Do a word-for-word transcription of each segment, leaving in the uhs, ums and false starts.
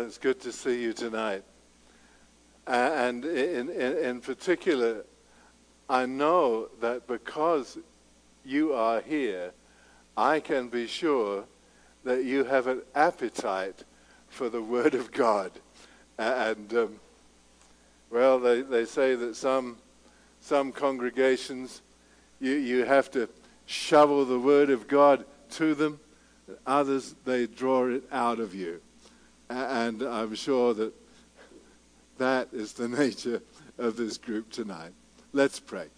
it's good to see you tonight. Uh, and in, in, in particular, I know that because you are here, I can be sure that you have an appetite for the Word of God. And, um, well, they, they say that some some congregations, you, you have to shovel the Word of God to them. Others, they draw it out of you. And I'm sure that that is the nature of this group tonight. Let's pray.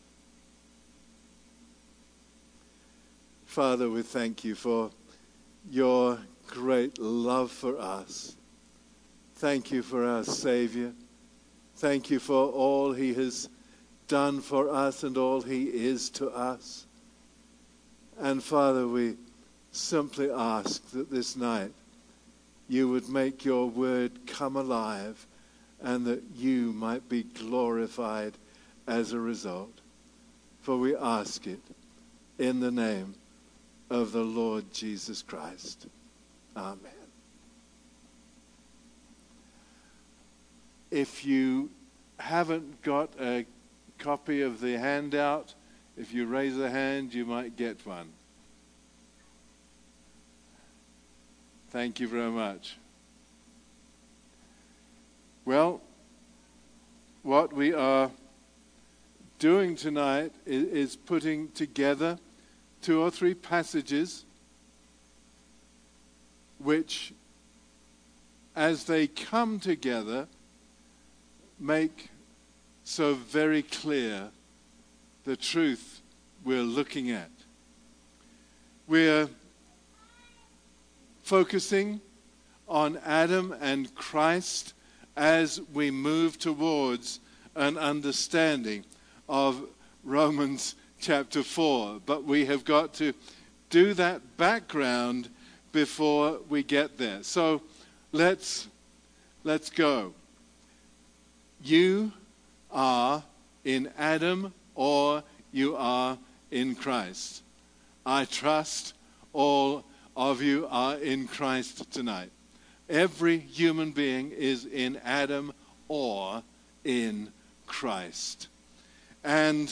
Father, we thank you for your great love for us. Thank you for our Savior. Thank you for all he has done for us and all he is to us. And Father, we simply ask that this night you would make your word come alive and that you might be glorified as a result. For we ask it in the name of the Lord Jesus Christ. Amen. If you haven't got a copy of the handout, if you raise a hand, you might get one. Thank you very much. Well, what we are doing tonight is, is putting together two or three passages which, as they come together, make so very clear the truth we're looking at. We're focusing on Adam and Christ as we move towards an understanding of Romans chapter four. But we have got to do that background before we get there. So let's let's go. You are in Adam or you are in Christ. I trust all of you are in Christ tonight. Every human being is in Adam or in Christ. And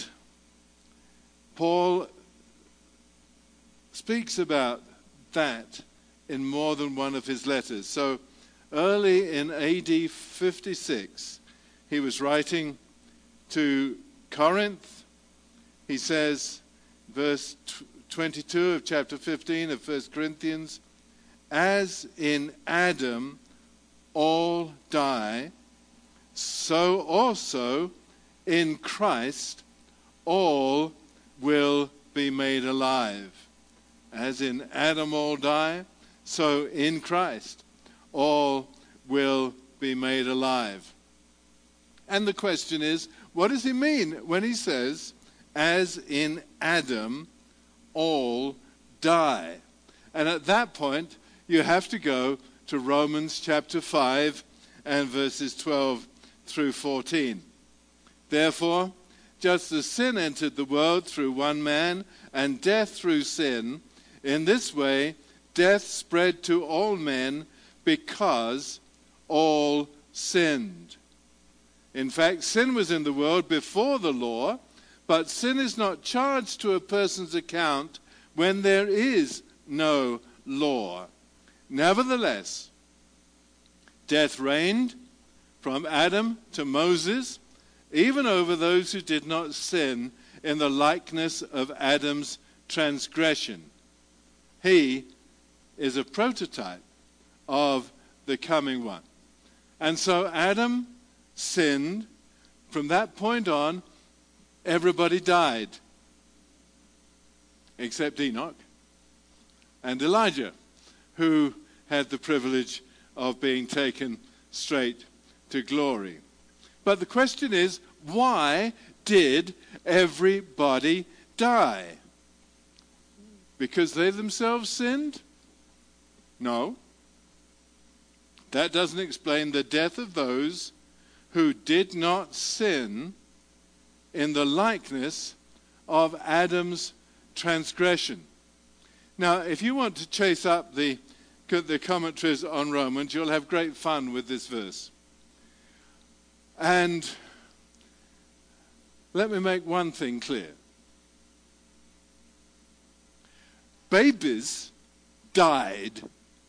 Paul speaks about that in more than one of his letters. So early in A D fifty-six, he was writing to Corinth. He says, verse twenty-two of chapter fifteen of First Corinthians, as in Adam all die, so also in Christ all will be made alive. As in Adam all die, so in Christ all will be made alive. And the question is, what does he mean when he says, as in Adam all die? And at that point, you have to go to Romans chapter five and verses twelve through fourteen. Therefore, just as sin entered the world through one man, and death through sin, in this way death spread to all men because all sinned. In fact, sin was in the world before the law, but sin is not charged to a person's account when there is no law. Nevertheless, death reigned from Adam to Moses, even over those who did not sin in the likeness of Adam's transgression. He is a prototype of the coming one. And so Adam sinned. From that point on, everybody died, except Enoch and Elijah, who had the privilege of being taken straight to glory. But the question is, why did everybody die? Because they themselves sinned? No. That doesn't explain the death of those who did not sin in the likeness of Adam's transgression. Now, if you want to chase up the at the commentaries on Romans, you'll have great fun with this verse. And let me make one thing clear. Babies died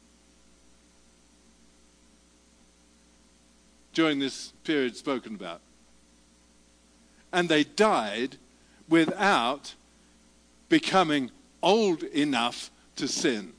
during this period spoken about. And they died without becoming old enough to sin.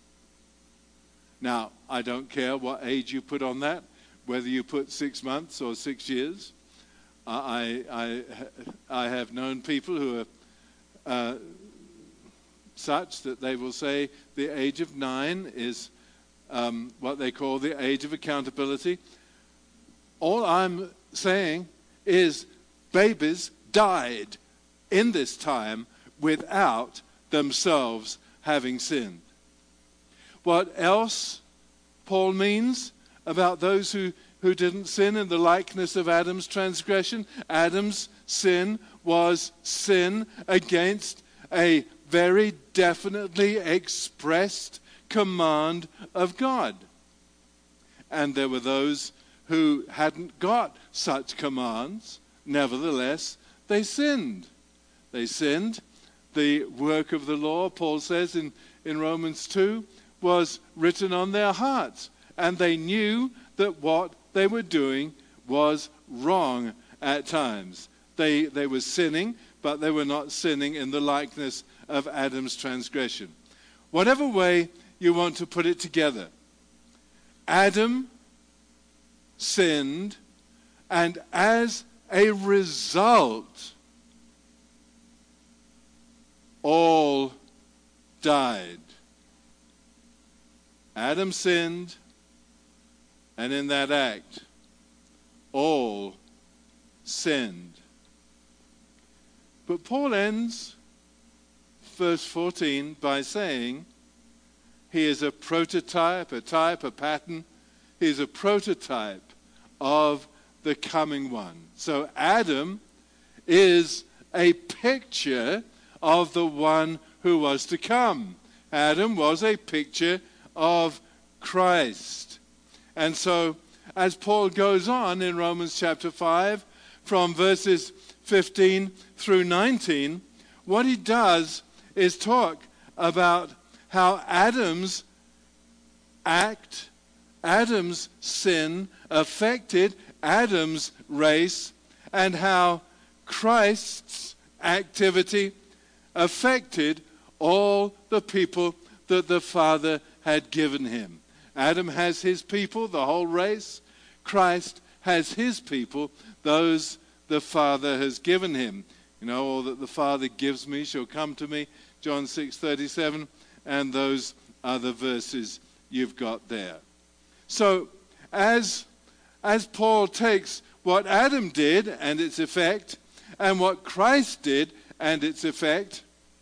Now, I don't care what age you put on that, whether you put six months or six years. I, I, I have known people who are uh, such that they will say the age of nine is um, what they call the age of accountability. All I'm saying is babies died in this time without themselves having sinned. What else Paul means about those who, who didn't sin in the likeness of Adam's transgression? Adam's sin was sin against a very definitely expressed command of God. And there were those who hadn't got such commands. Nevertheless, they sinned. They sinned. The work of the law, Paul says in, in Romans two, was written on their hearts. And they knew that what they were doing was wrong at times. They, they were sinning, but they were not sinning in the likeness of Adam's transgression. Whatever way you want to put it together, Adam sinned, and as a result, all died. Adam sinned, and in that act, all sinned. But Paul ends verse fourteen by saying he is a prototype, a type, a pattern. He is a prototype of the coming one. So Adam is a picture of the one who was to come. Adam was a picture of Christ. And so as Paul goes on in Romans chapter five, from verses fifteen through nineteen, what he does is talk about how Adam's act, Adam's sin affected Adam's race, and how Christ's activity affected all the people that the Father had given him. Adam has his people, the whole race. Christ has his people, those the Father has given him. You know, all that the Father gives me shall come to me, John six thirty-seven, and those are the verses you've got there. So, as, as Paul takes what Adam did and its effect, and what Christ did and its effect,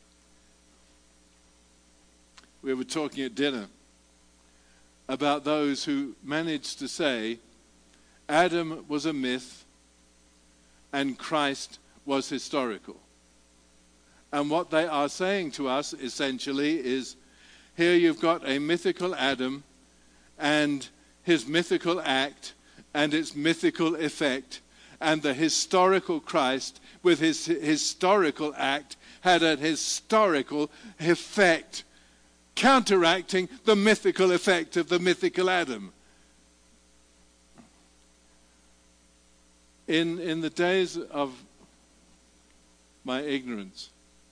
we were talking at dinner about those who managed to say Adam was a myth and Christ was historical. And what they are saying to us essentially is, here you've got a mythical Adam and his mythical act and its mythical effect, and the historical Christ with his historical act had a historical effect, counteracting the mythical effect of the mythical Adam. In, in the days of my ignorance,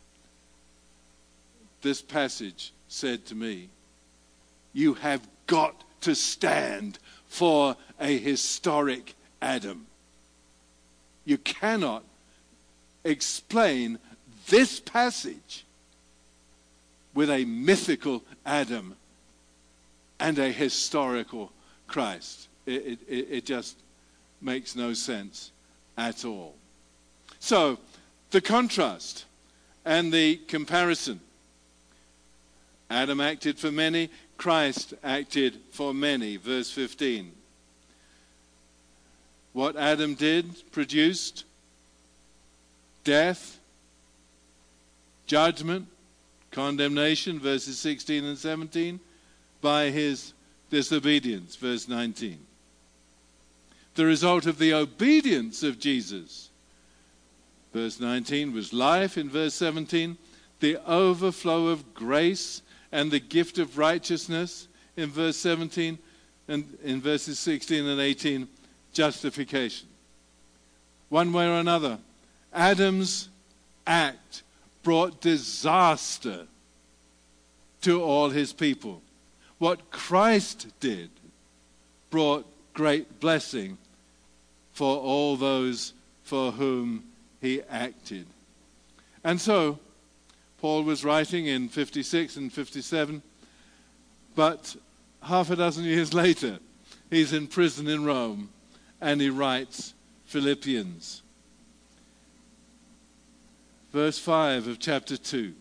this passage said to me, you have got to stand for a historic Adam. You cannot explain this passage with a mythical Adam and a historical Christ. It, it, it just makes no sense at all. So, the contrast and the comparison. Adam acted for many, Christ acted for many. Verse fifteen. What Adam did produced death, judgment, condemnation, verses sixteen and seventeen. by his disobedience, verse nineteen. The result of the obedience of Jesus, verse nineteen, was life. In verse seventeen, the overflow of grace and the gift of righteousness. In verse seventeen, and in verses sixteen and eighteen, justification. One way or another, Adam's act brought disaster to all his people. What Christ did brought great blessing for all those for whom he acted. And so, Paul was writing in fifty-six and fifty-seven, but half a dozen years later, he's in prison in Rome, and he writes Philippians. Verse five of chapter two.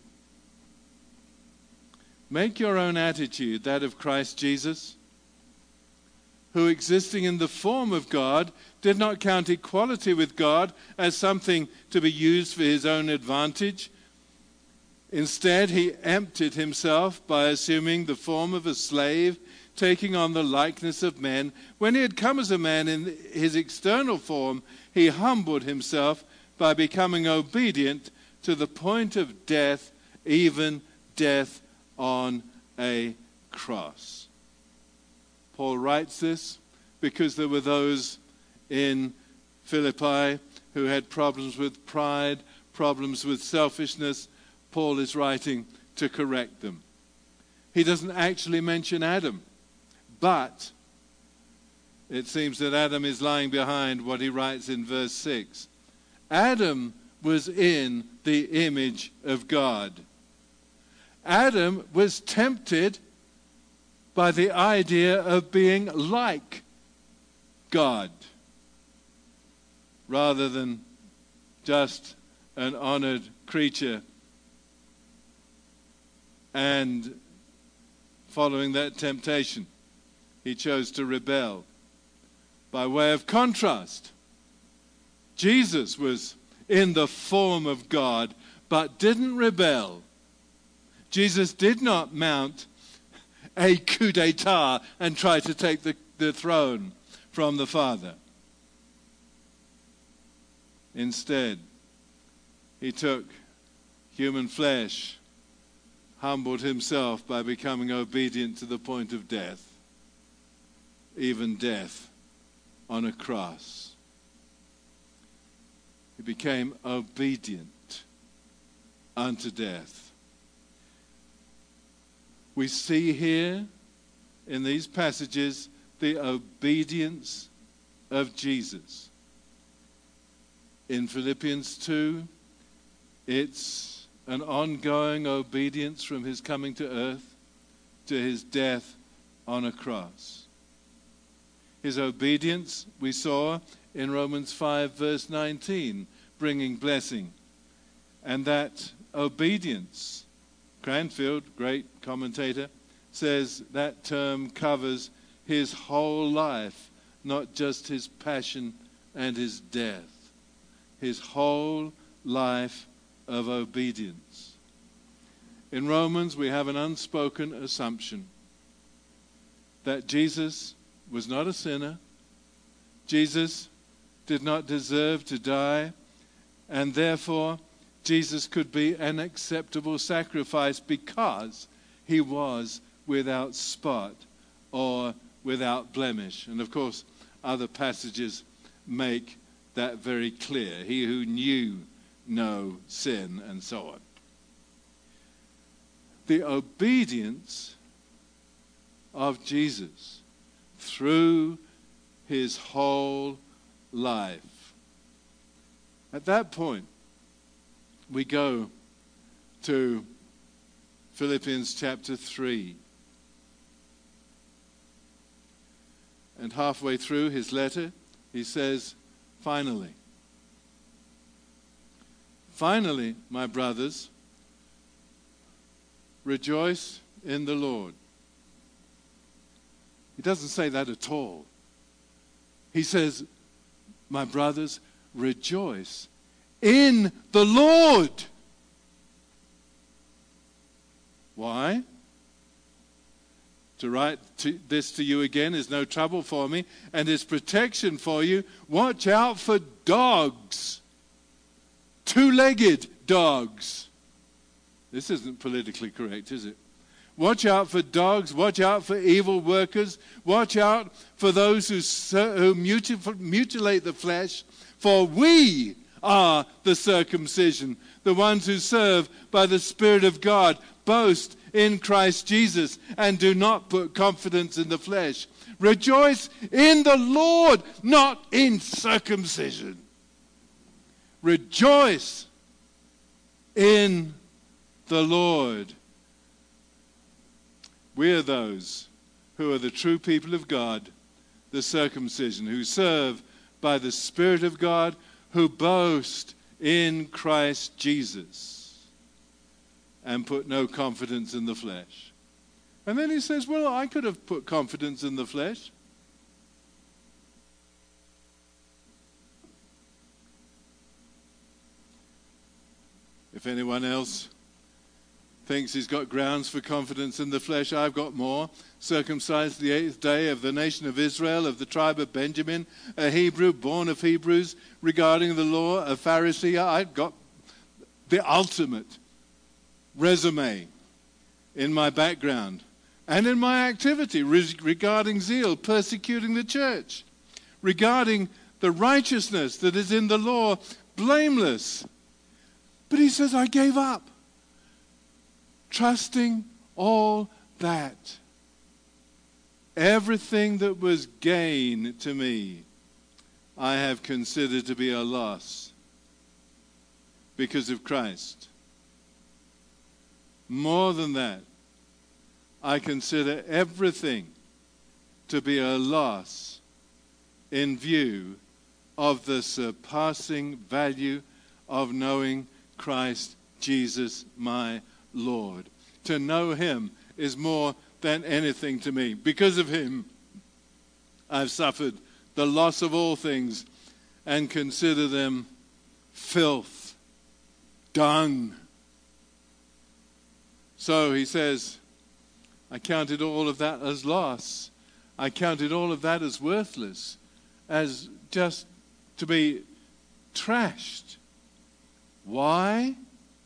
Make your own attitude that of Christ Jesus, who existing in the form of God, did not count equality with God as something to be used for his own advantage. Instead, he emptied himself by assuming the form of a slave, taking on the likeness of men. When he had come as a man in his external form, he humbled himself by becoming obedient to the point of death, even death on a cross. Paul writes this because there were those in Philippi who had problems with pride, problems with selfishness. Paul is writing to correct them. He doesn't actually mention Adam, but it seems that Adam is lying behind what he writes in verse six. Adam was in the image of God. Adam was tempted by the idea of being like God rather than just an honored creature. And following that temptation, he chose to rebel. By way of contrast, Jesus was in the form of God, but didn't rebel. Jesus did not mount a coup d'etat and try to take the, the throne from the Father. Instead, he took human flesh, humbled himself by becoming obedient to the point of death, even death on a cross. He became obedient unto death. We see here in these passages the obedience of Jesus. In Philippians two, it's an ongoing obedience from his coming to earth to his death on a cross. His obedience, we saw in Romans five, verse nineteen, bringing blessing. And that obedience, Cranfield, great commentator, says that term covers his whole life, not just his passion and his death. His whole life of obedience. In Romans, we have an unspoken assumption that Jesus was not a sinner. Jesus did not deserve to die, and therefore Jesus could be an acceptable sacrifice because he was without spot or without blemish. And of course, other passages make that very clear. He who knew no sin, and so on. The obedience of Jesus through his whole life. At that point, we go to Philippians chapter three. And halfway through his letter, he says, finally, finally, my brothers, rejoice in the Lord. He doesn't say that at all. He says, my brothers, rejoice in the Lord. Why? To write to this to you again is no trouble for me, and is protection for you. Watch out for dogs. Two-legged dogs. This isn't politically correct, is it? Watch out for dogs. Watch out for evil workers. Watch out for those who, who mutil- mutilate the flesh. For we are the circumcision, the ones who serve by the Spirit of God. Boast in Christ Jesus and do not put confidence in the flesh. Rejoice in the Lord, not in circumcision. Rejoice in the Lord. We are those who are the true people of God, the circumcision, who serve by the Spirit of God, who boast in Christ Jesus and put no confidence in the flesh. And then he says, well, I could have put confidence in the flesh. If anyone else thinks he's got grounds for confidence in the flesh, I've got more. Circumcised the eighth day, of the nation of Israel, of the tribe of Benjamin, a Hebrew, born of Hebrews, regarding the law, a Pharisee. I've got the ultimate resume in my background and in my activity regarding zeal, persecuting the church, regarding the righteousness that is in the law, blameless. But he says, I gave up, trusting all that. Everything that was gain to me, I have considered to be a loss because of Christ. More than that, I consider everything to be a loss in view of the surpassing value of knowing Christ Jesus my Lord. To know him is more than anything to me. Because of him, I've suffered the loss of all things and consider them filth, dung. So he says, I counted all of that as loss. I counted all of that as worthless, as just to be trashed. Why?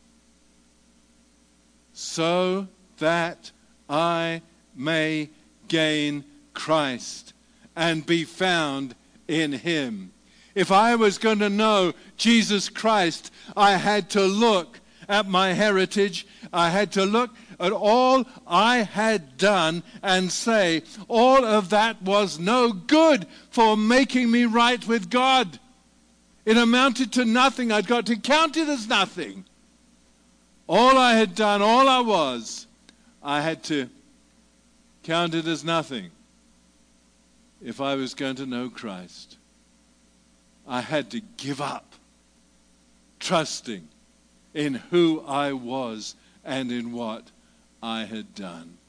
So that I may gain Christ and be found in him. If I was going to know Jesus Christ, I had to look at my heritage. I had to look at all I had done and say, all of that was no good for making me right with God. It amounted to nothing. I'd got to count it as nothing. All I had done, all I was, I had to count it as nothing if I was going to know Christ. I had to give up trusting in who I was and in what I had done.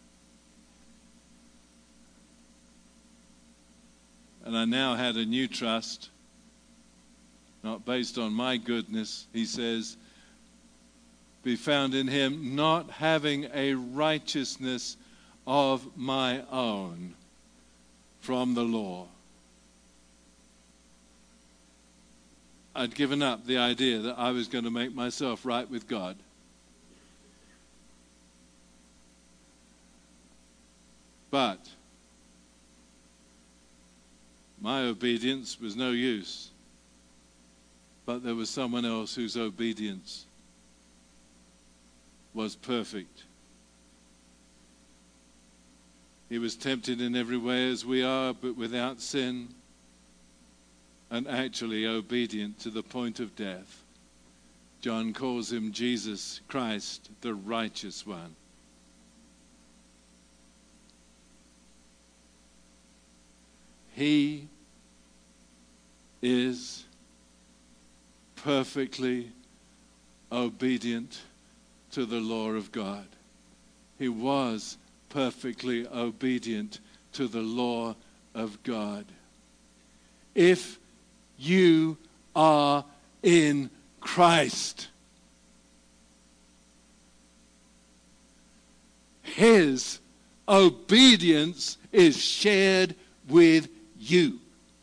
And I now had a new trust, not based on my goodness. He says, be found in him, not having a righteousness of my own from the law. I'd given up the idea that I was going to make myself right with God. But my obedience was no use. But there was someone else whose obedience was perfect. He was tempted in every way as we are, but without sin, and actually obedient to the point of death. John calls him Jesus Christ, the righteous one. He is perfectly obedient to the law of God. He was perfectly obedient to the law of God. If you are in Christ, his obedience is shared with you.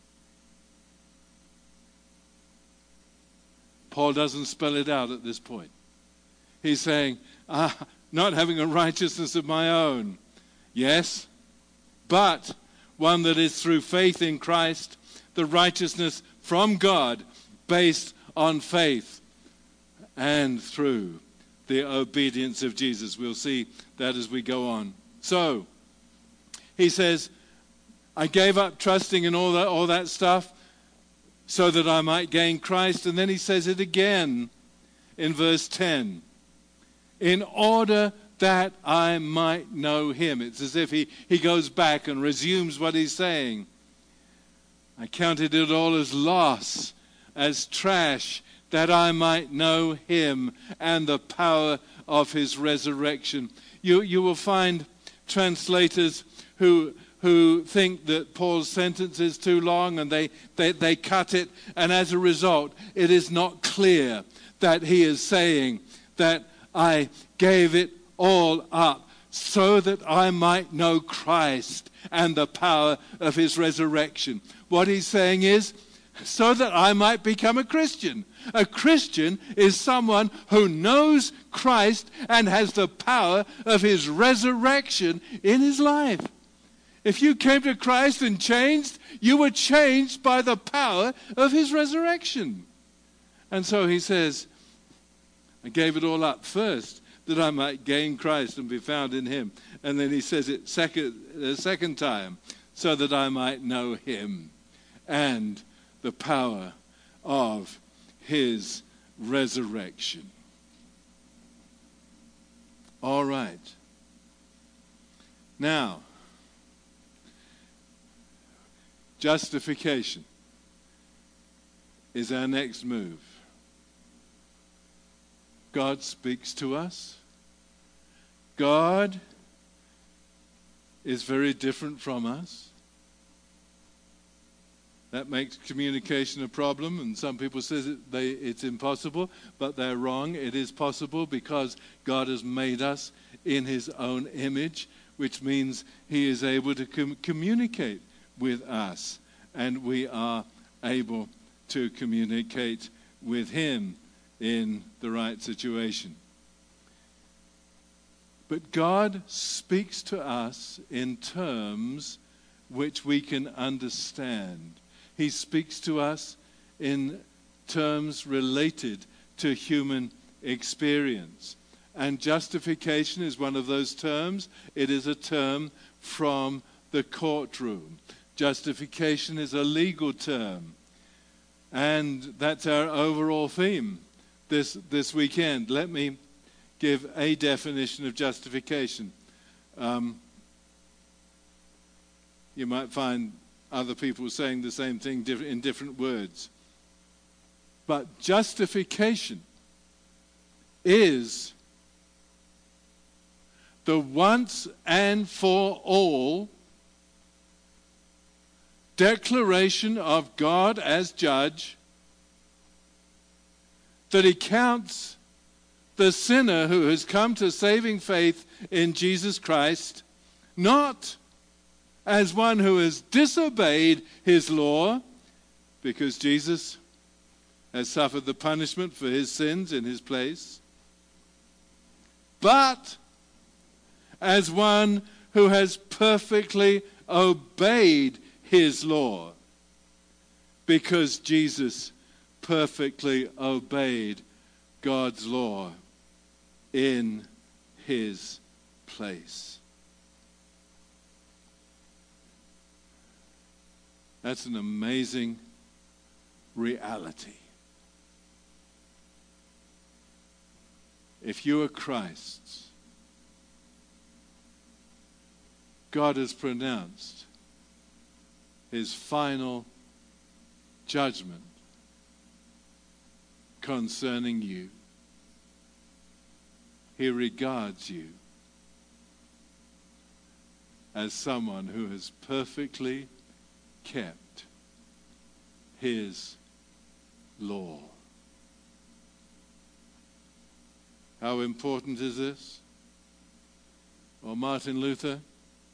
Paul doesn't spell it out at this point. He's saying, ah, not having a righteousness of my own. Yes, but one that is through faith in Christ, the righteousness from God based on faith and through the obedience of Jesus. We'll see that as we go on. So, he says, I gave up trusting in all that, all that stuff so that I might gain Christ. And then he says it again in verse ten. In order that I might know him. It's as if he, he goes back and resumes what he's saying. I counted it all as loss, as trash, that I might know him and the power of his resurrection. You, you will find translators who who think that Paul's sentence is too long and they, they, they cut it, and as a result, it is not clear that he is saying that I gave it all up so that I might know Christ and the power of his resurrection. What he's saying is, so that I might become a Christian. A Christian is someone who knows Christ and has the power of his resurrection in his life. If you came to Christ and changed, you were changed by the power of his resurrection. And so he says, I gave it all up first that I might gain Christ and be found in him. And then he says it second, the second time, so that I might know him and the power of his resurrection. All right. Now, justification is our next move. God speaks to us. God is very different from us. That makes communication a problem, and some people say it, they, it's impossible, but they're wrong. It is possible because God has made us in his own image, which means he is able to com- communicate with us, and we are able to communicate with him in the right situation. But God speaks to us in terms which we can understand. He speaks to us in terms related to human experience. And justification is one of those terms. It is a term from the courtroom. Justification is a legal term. And that's our overall theme this, this weekend. Let me give a definition of justification. Um, you might find other people saying the same thing in different words. But justification is the once and for all declaration of God as judge that he counts the sinner who has come to saving faith in Jesus Christ not as one who has disobeyed his law, because Jesus has suffered the punishment for his sins in his place, but as one who has perfectly obeyed his law, because Jesus perfectly obeyed God's law in his place. That's an amazing reality. If you are Christ's, God has pronounced his final judgment concerning you. He regards you as someone who has perfectly kept his law. How important is this? Well, Martin Luther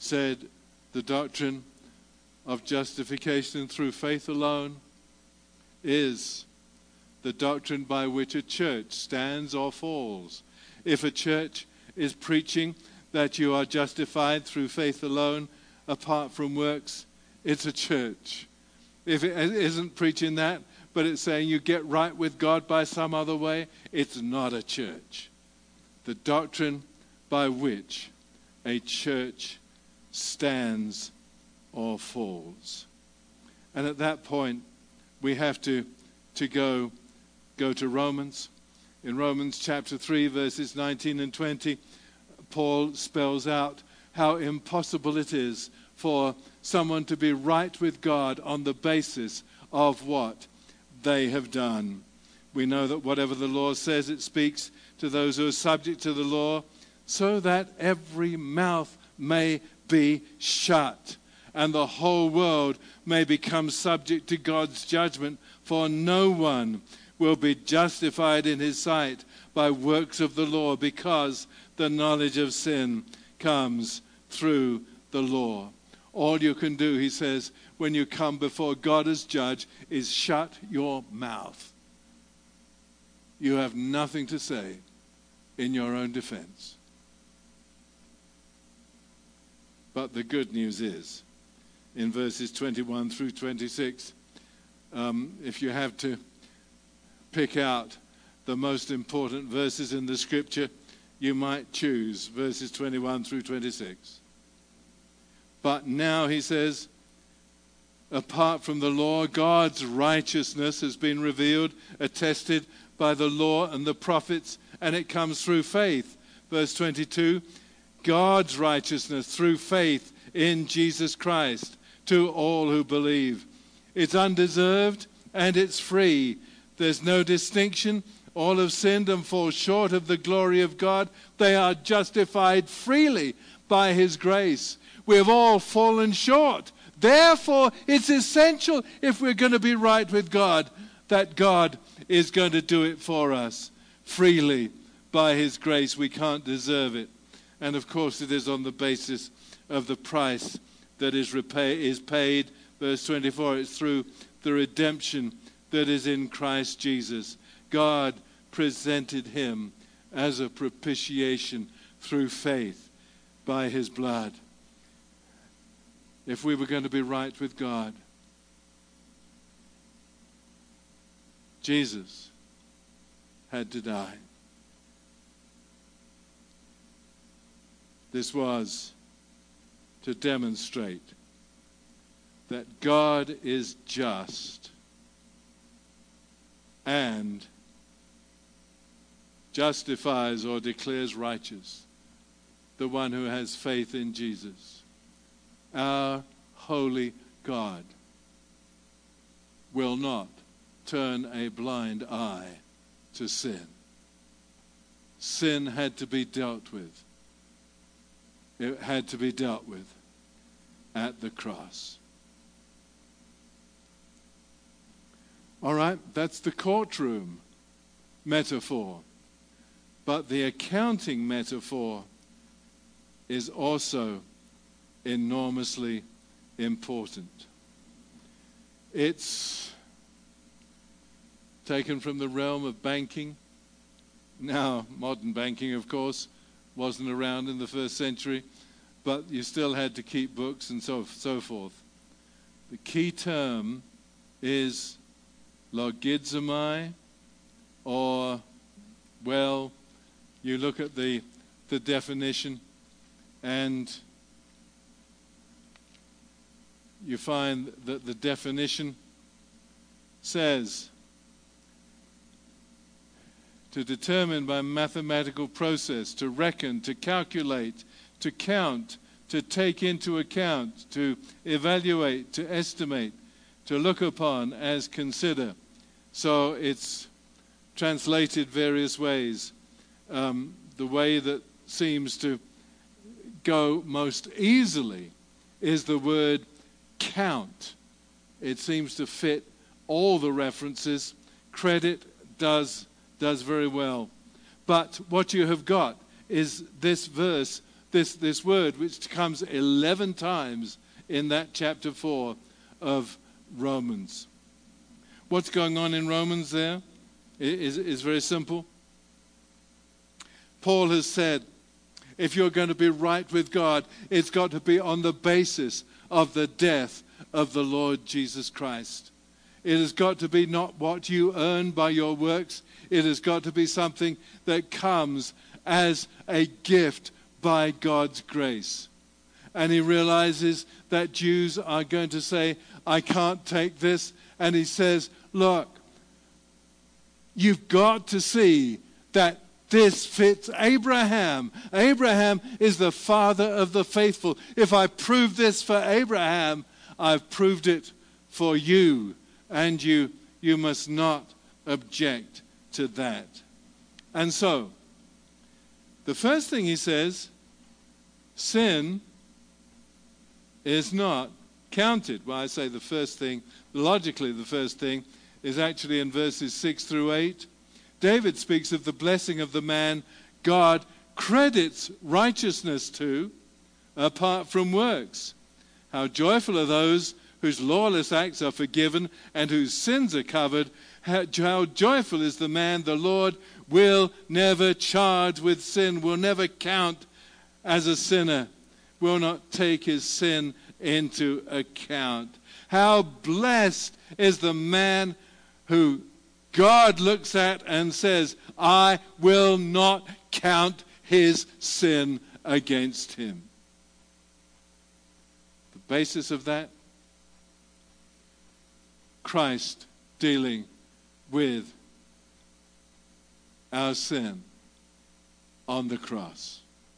said the doctrine of justification through faith alone is the doctrine by which a church stands or falls. If a church is preaching that you are justified through faith alone, apart from works, it's a church. If it isn't preaching that, but it's saying you get right with God by some other way, it's not a church. The doctrine by which a church stands or falls. And at that point, we have to, to go, go to Romans. In Romans chapter three, verses nineteen and twenty, Paul spells out how impossible it is for someone to be right with God on the basis of what they have done. We know that whatever the law says, it speaks to those who are subject to the law, so that every mouth may be shut, and the whole world may become subject to God's judgment. For no one will be justified in his sight by works of the law, because the knowledge of sin comes through the law. All you can do, he says, when you come before God as judge, is shut your mouth. You have nothing to say in your own defense. But the good news is, in verses twenty-one through twenty-six, um, if you have to pick out the most important verses in the scripture, you might choose verses twenty-one through twenty-six. But now, he says, apart from the law, God's righteousness has been revealed, attested by the law and the prophets, and it comes through faith. Verse twenty-two, God's righteousness through faith in Jesus Christ to all who believe. It's undeserved and it's free. There's no distinction. All have sinned and fall short of the glory of God. They are justified freely by his grace. We have all fallen short. Therefore, it's essential, if we're going to be right with God, that God is going to do it for us freely by his grace. We can't deserve it. And of course, it is on the basis of the price that is repay, is paid. Verse twenty-four, it's through the redemption that is in Christ Jesus. God presented him as a propitiation through faith by his blood. If we were going to be right with God, Jesus had to die. This was to demonstrate that God is just and justifies or declares righteous the one who has faith in Jesus. Our holy God will not turn a blind eye to sin. Sin had to be dealt with. It had to be dealt with at the cross. All right, that's the courtroom metaphor. But the accounting metaphor is also enormously important. It's taken from the realm of banking. Now, modern banking, of course, wasn't around in the first century, but you still had to keep books and so, so forth. The key term is logizomai, or, well, you look at the, the definition and you find that the definition says to determine by mathematical process, to reckon, to calculate, to count, to take into account, to evaluate, to estimate, to look upon, as consider. So it's translated various ways. Um, the way that seems to go most easily is the word count. It seems to fit all the references. Credit does does very well. But what you have got is this verse this, this word, which comes eleven times in that chapter four of Romans. What's going on in Romans there is, is very simple. Paul has said, if you're going to be right with God, it's got to be on the basis of the death of the Lord Jesus Christ. It has got to be not what you earn by your works. It has got to be something that comes as a gift by God's grace. And he realizes that Jews are going to say, I can't take this. And he says, look, you've got to see that this fits Abraham. Abraham is the father of the faithful. If I prove this for Abraham, I've proved it for you. And you, you must not object to that. And so, the first thing he says, sin is not counted. Well, I say the first thing, logically the first thing, is actually in verses six through eight. David speaks of the blessing of the man God credits righteousness to apart from works. How joyful are those whose lawless acts are forgiven and whose sins are covered. How, how joyful is the man the Lord will never charge with sin, will never count as a sinner, will not take his sin into account. How blessed is the man who God looks at and says, I will not count his sin against him. The basis of that, Christ dealing with our sin on the cross.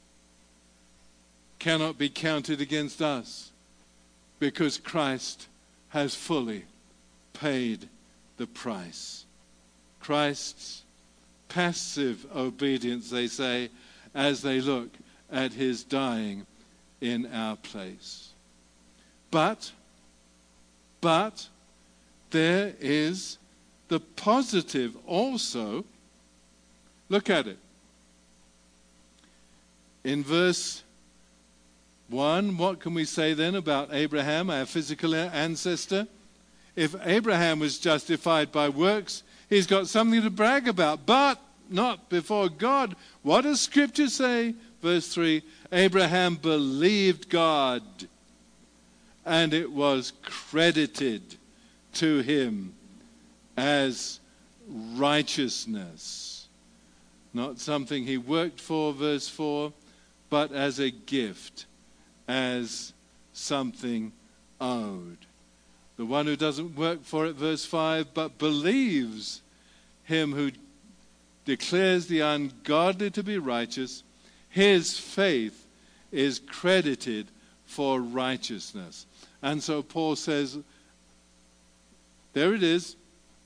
Cannot be counted against us because Christ has fully paid the price. Christ's passive obedience, they say, as they look at his dying in our place. But, but, there is the positive also. Look at it. In verse one, what can we say then about Abraham, our physical ancestor? If Abraham was justified by works, he's got something to brag about, but not before God. What does Scripture say? Verse three, Abraham believed God, and it was credited to him as righteousness. Not something he worked for, verse four, but as a gift, as something owed. The one who doesn't work for it, verse five, but believes him who declares the ungodly to be righteous, his faith is credited for righteousness. And so Paul says, there it is.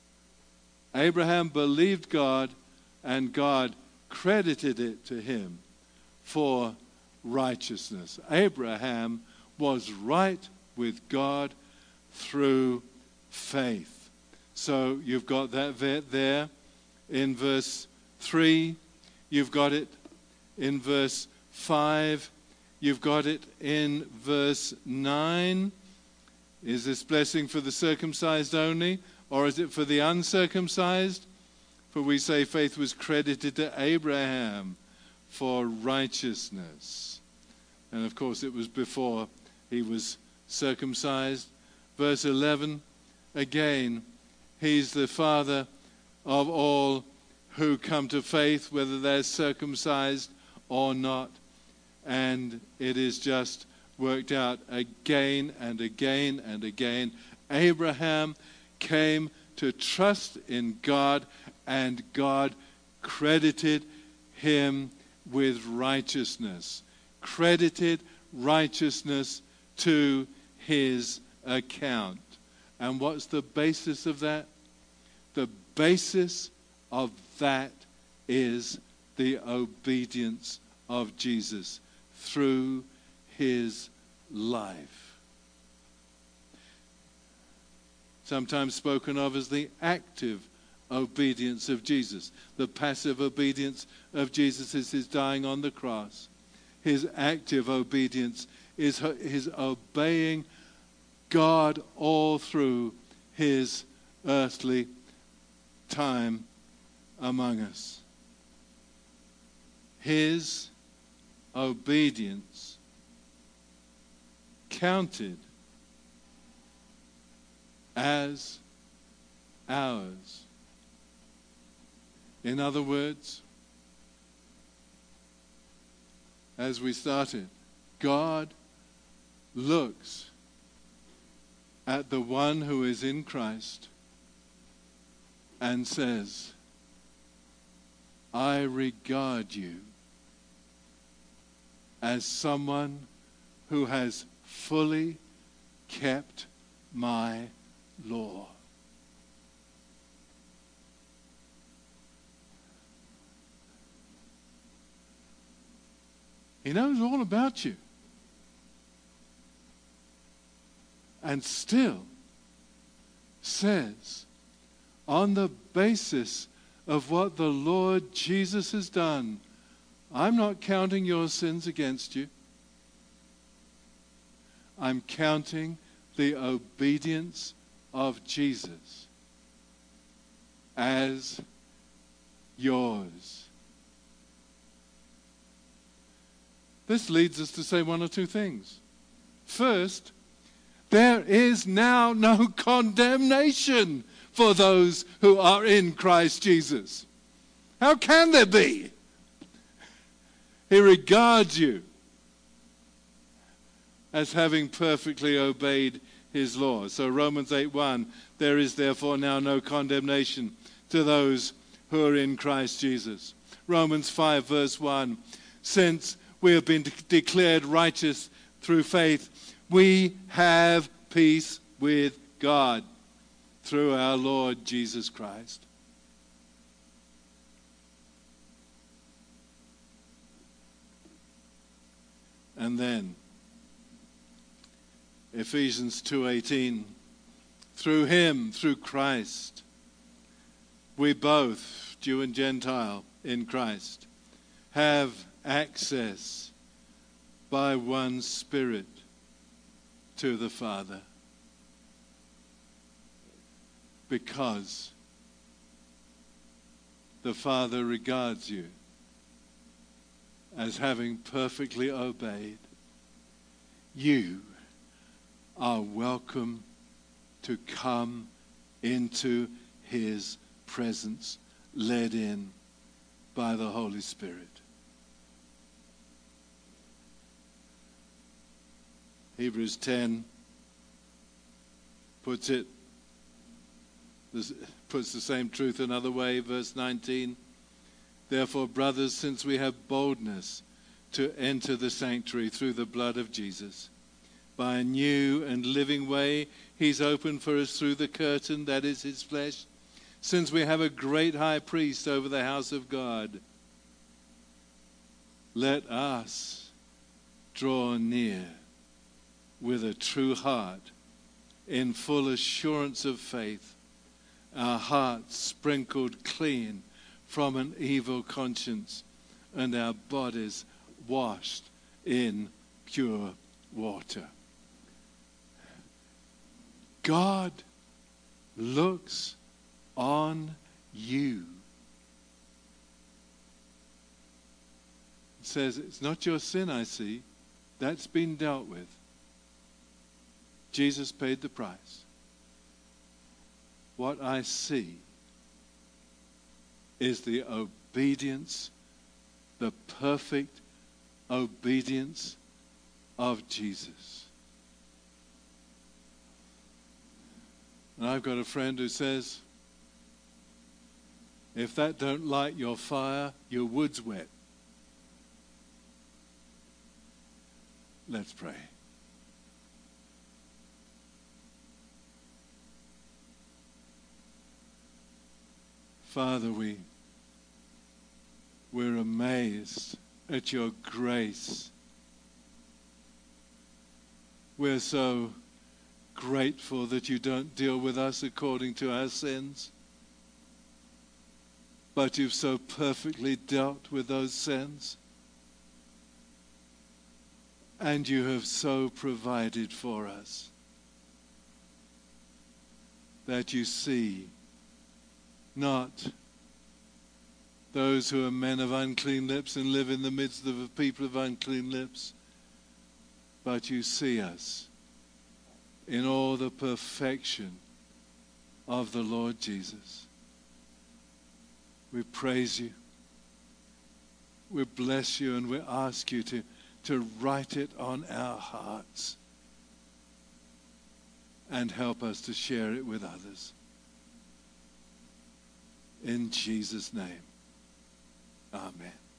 Abraham believed God, and God credited it to him for righteousness. Abraham was right with God through faith. So you've got that there in verse three. You've got it in verse five. You've got it in verse nine. Is this blessing for the circumcised only, or is it for the uncircumcised? For we say faith was credited to Abraham for righteousness. And of course it was before he was circumcised. Verse eleven, again, he's the father of all who come to faith, whether they're circumcised or not. And it is just worked out again and again and again. Abraham came to trust in God, and God credited him with righteousness. Credited righteousness to his account. And what's the basis of that? The basis of that is the obedience of Jesus through his life. Sometimes spoken of as the active obedience of Jesus. The passive obedience of Jesus is his dying on the cross. his active obedience, is his obeying God all through his earthly time among us. His obedience counted as ours. In other words, as we started, God looks at the one who is in Christ and says, I regard you as someone who has fully kept my law. He knows all about you. And still says, on the basis of what the Lord Jesus has done, I'm not counting your sins against you. I'm counting the obedience of Jesus as yours. This leads us to say one or two things. First, there is now no condemnation for those who are in Christ Jesus. How can there be? He regards you as having perfectly obeyed his law. So Romans eight one, there is therefore now no condemnation to those who are in Christ Jesus. Romans five verse one, since we have been de- declared righteous through faith, we have peace with God through our Lord Jesus Christ. And then Ephesians two eighteen, through him, through Christ, we both, Jew and Gentile in Christ, have access by one Spirit to the Father. Because the Father regards you as having perfectly obeyed, you are welcome to come into his presence, led in by the Holy Spirit. Hebrews ten puts it, puts the same truth another way, verse nineteen. Therefore, brothers, since we have boldness to enter the sanctuary through the blood of Jesus, by a new and living way he's opened for us through the curtain, that is his flesh, since we have a great high priest over the house of God, let us draw near with a true heart, in full assurance of faith, our hearts sprinkled clean from an evil conscience, and our bodies washed in pure water. God looks on you. It says, it's not your sin I see. That's been dealt with. Jesus paid the price. What I see is the obedience, the perfect obedience of Jesus. And I've got a friend who says, if that don't light your fire, your wood's wet. Let's pray. Father, we, we're amazed at your grace. We're so grateful that you don't deal with us according to our sins, but you've so perfectly dealt with those sins. And you have so provided for us that you see not those who are men of unclean lips and live in the midst of a people of unclean lips, but you see us in all the perfection of the Lord Jesus. We praise you. We bless you, and we ask you to, to write it on our hearts and help us to share it with others. In Jesus' name, amen.